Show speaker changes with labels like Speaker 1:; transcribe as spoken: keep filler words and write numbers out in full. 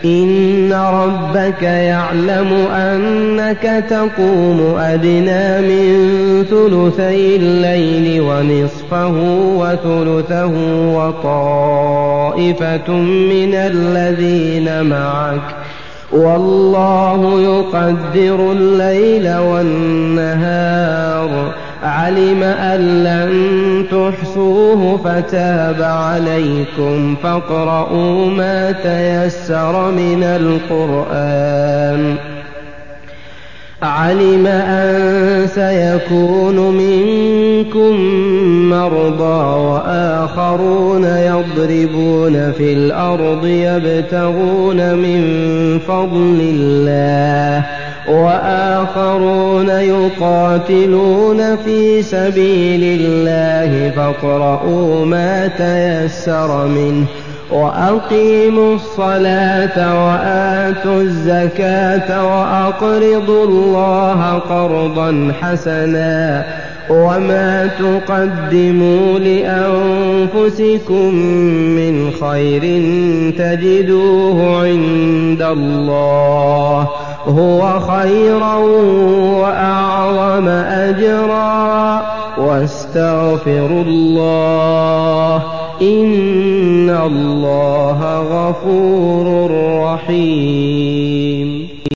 Speaker 1: إن ربك يعلم أنك تقوم أدنى من ثلثي الليل ونصفه وثلثه وطائفة من الذين معك والله يقدر الليل والنهار علم أن لن تحصوه فتاب عليكم فاقرؤوا ما تيسر من القرآن علم أن سيكون منكم مرضى وآخرون يضربون في الأرض يبتغون من فضل الله وآخرون يقاتلون في سبيل الله فاقرؤوا ما تيسر منه وأقيموا الصلاة وآتوا الزكاة وأقرضوا الله قرضا حسنا وما تقدموا لأنفسكم من خير تجدوه عند الله هو خيرا وأعظم أجرا واستغفروا الله إن الله غفور رحيم.